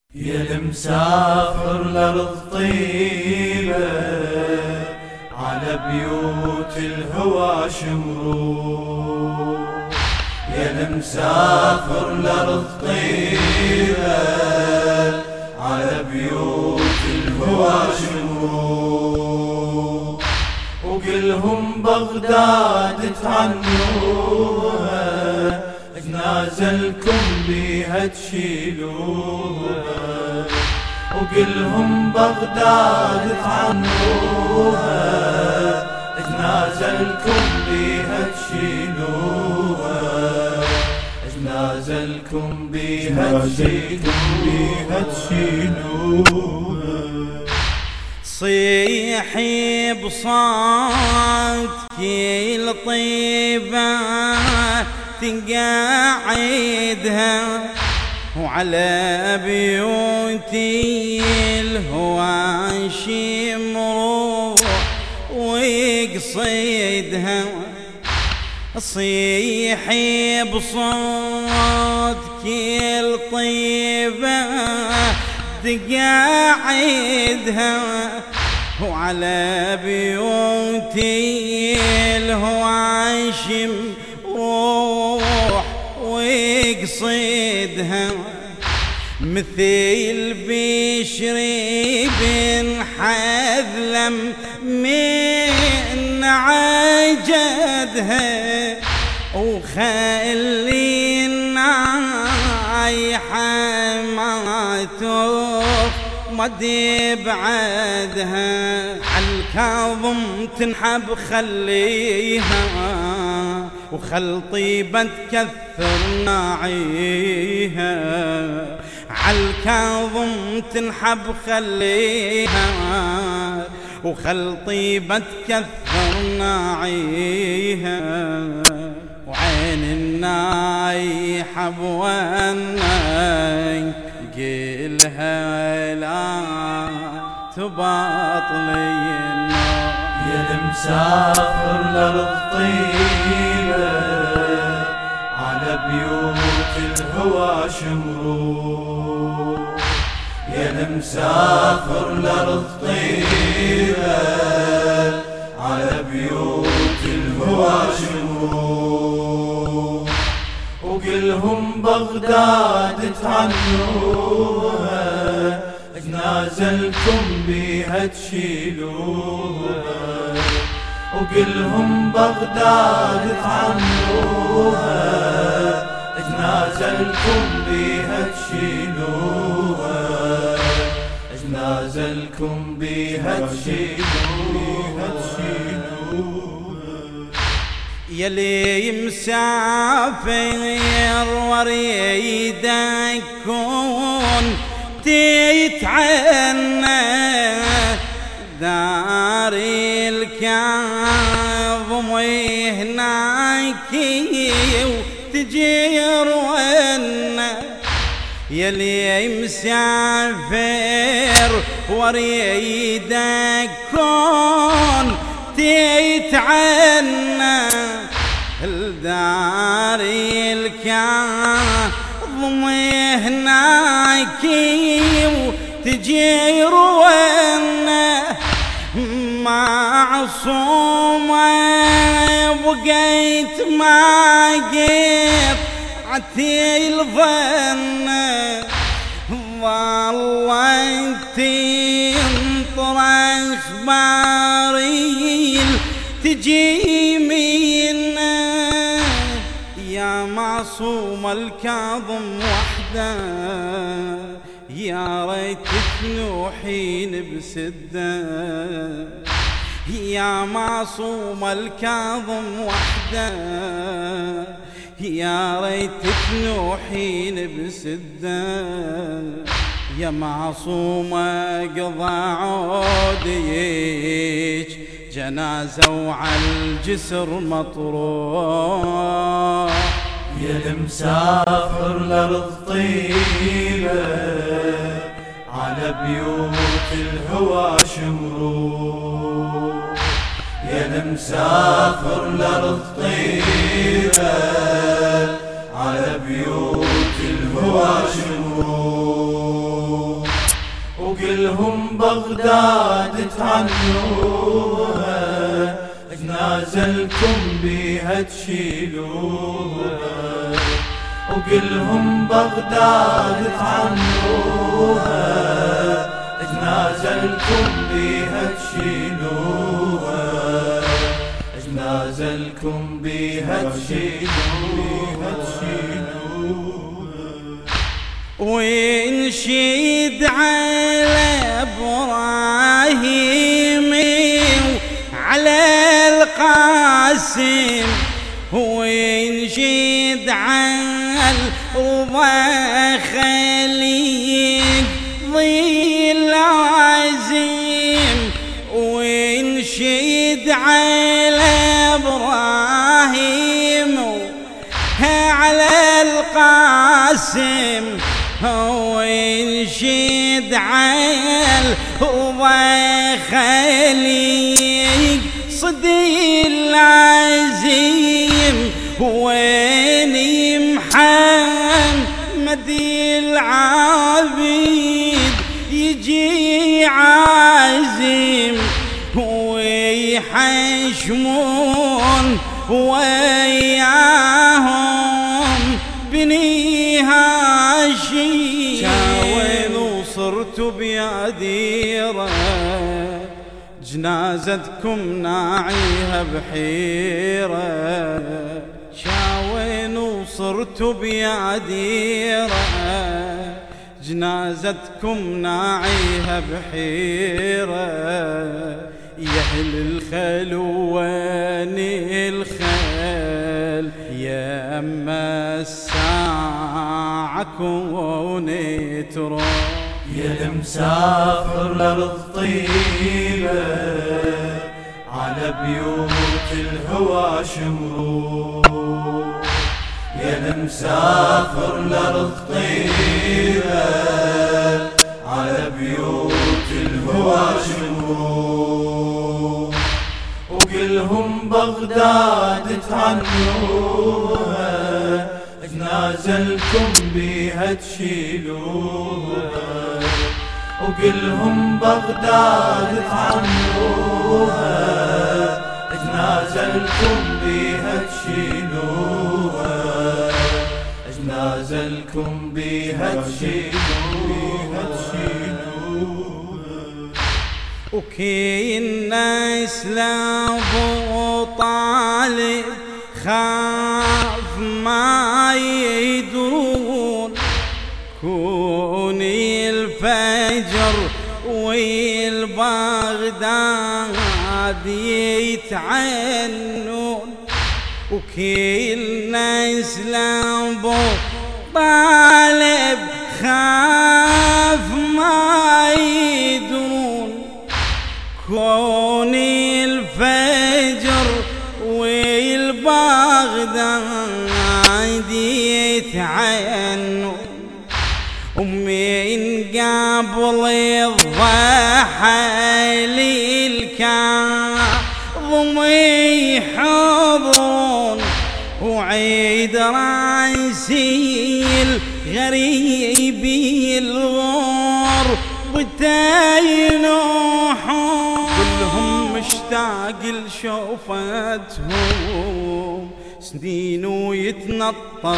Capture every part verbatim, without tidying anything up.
يا المسافر لأرض طيبة على بيوت الهوى شمرو. يا المسافر لأرض طيبة على بيوت الهوى شمرو. وقلهم بغداد تعنوها، جنازلكم بيها تشيلوها. وقلهم بغداد تعنوها، جنازلكم بيها تشيلوها. جنازلكم بيها تشيلوها. صيحي بصوتك الطيبة تقاعدها، وعلى بيوتي الهوى شمرو ويقصدها. صيحي بصوتك الطيبة تقاعدها، وعلى بيوتي الهوى شمرو ويقصدها. مثل بشري بن حذلم من عجدها، وخلي النايحة ما تغمد بعدها. عالكاظم تنحب خليها، وخل طيبة تكثر ناعيها. عالكاظم تنحب خليها، وخل طيبة تكثر ناعيها. وعين النايحة بوانك قلها لا تباطلي النار. يا المسافر لأرض طيبة على بيوت الهوى شمرو. يا المسافر لأرض طيبة على بيوت الهوى شمرو. وقلهم بغداد تعنوها، جنازلكم بيها تشيلوها. وقلهم بغداد تعنوها، جنازلكم بيها تشيلوها. جنازلكم بيها تشيلوها. يلي مسافر وريد أكون تتعنى دار الكاظم وهناك وتجير ونا. يلي مسافر وريد أكون تتعنى الدار الكاظم هناك وتجير ونا. معصومة بقيت ما قطعتي الظن، والله تنطر اخباري تجي منا. يا معصوم الكاظم وحده، يا ريت تنوحين بسده. يا معصوم الكاظم وحده، يا ريت تنوحين بسده. يا معصومة قضى عوديك جنازة وعالجسر مطروح. يا المسافر لأرض طيبة على بيوت الهوى شمرو. يا المسافر لأرض طيبة على بيوت الهوى شمرو. وقلهم بغداد تعنوها، جنازلكم بيها تشيلوها. وقلهم بغداد تعنوها، جنازلكم بيها تشيلوها، جنازلكم بيها تشيلوها. وينشد على ابراهيم وعلى القاسم، وينشد على الرضا خليك ظل عزيم، وينشد على ابراهيم على القاسم، وينشد على الرضا خليك صدي العزيم، وين محمد العبيد يجي عازم، ويحشمون وياهم بني هاشم. شاوين وصرت بيديره، جنازتكم ناعيها بحيرة. شاوين وصرت بيديره، جنازتكم ناعيها بحيرة. يا اهل الخل وين الخل، يا اما الساعة كوني ترى. يا المسافر لأرض طيبة، على بيوت الهوى شمروح. يا المسافر لأرض طيبة، على بيوت الهوى شمروح. وقلهم بغداد تعنوها، جنازلكم بيها تشيلوها. وقلهم بغداد تعنوها، جنازلكم بيها تشيلوها، جنازلكم بيها تشيلوها. وكي الناس لابو طالب خاف ما يدرون، كوني الفجر والبغداد يتعنون. وكي الناس لابو طالب خاف ما يدرون، كوني الفجر والبغداد يتعنون. ومن قبل الضحى للكاظم يحضرون، وعيد راسي الغريب الغور بتينوحون. كلهم مشتاق لشوفتهم، سنين ويتنطر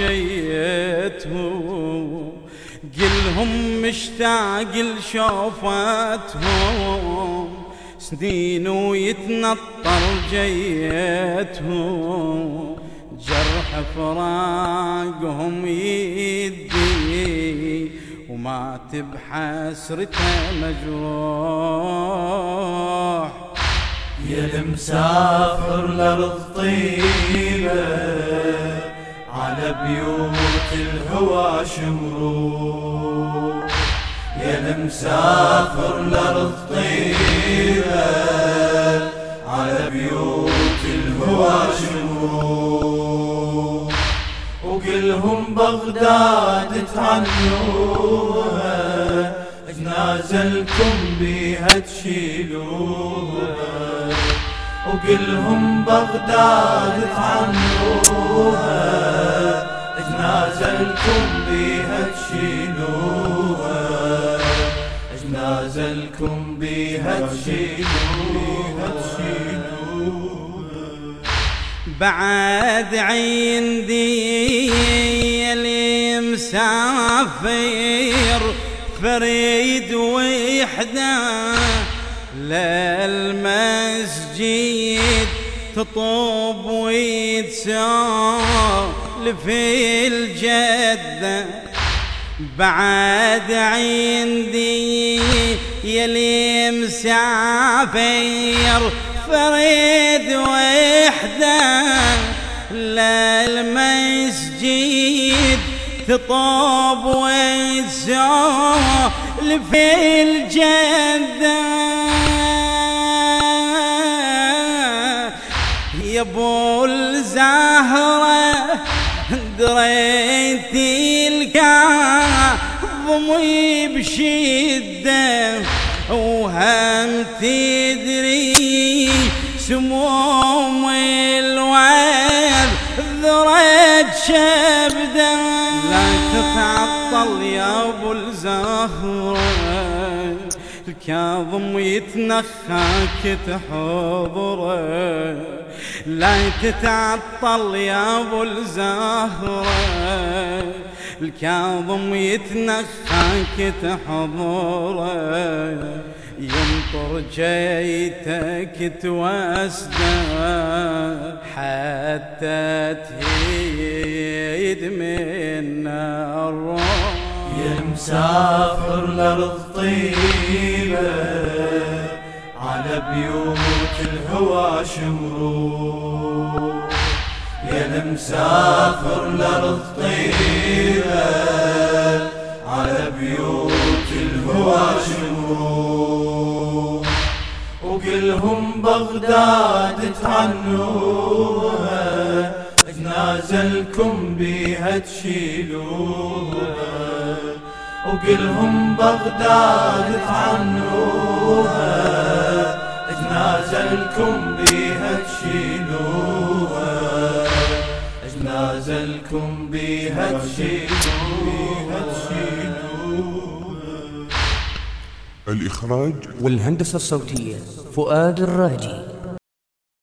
جيتهم. قلهم مشتاق لشوفتهم، سنين ويتنطر جيتهم. جرح فراقهم يدي، ومات بحسرته مجروح. يا المسافر لأرض طيبة، على بيوت الهوى شمروح. يا المسافر لأرض طيبة، على بيوت الهوى شمروح. وقلهم بغداد تعنوها، جنازلكم بيها تشيلوها. وقلهم بغداد تعنوها، جنازلكم بيها تشيلوها، جنازلكم بيها تشيلوها. بعد عندي اللي مسافر فريد وحده للمسجد تطوب ويتسولف الجدة. بعد عندي يلي مسافر فريد وحده للمسجد تطوب ويتسولف الجدة. يا ابو الزهرة دريت الكاظم بشدة وهم تدري سموم الويل ذرت شبده. لا تتعطل يا ابو الزهرة الكاظم يتنخاك تحضره. لا تتعطل يا ابو الزهرة الكاظم يتنخاك تحضره. ينطر جيتك توسده حتى تهيد من الروح. يا مسافر لأرض طيبة على بيوت الهوى شمروح. يا المسافر لأرض طيبة على بيوت الهوى شمروح. وكلهم بغداد تعنوها جنازلكم بيها تشيلوها. وكلهم بغداد تعنوها جنازلكم بيها تشيلوها. جنازلكم بيها تشيلوها. الإخراج والهندسة الصوتية فؤاد الراجي.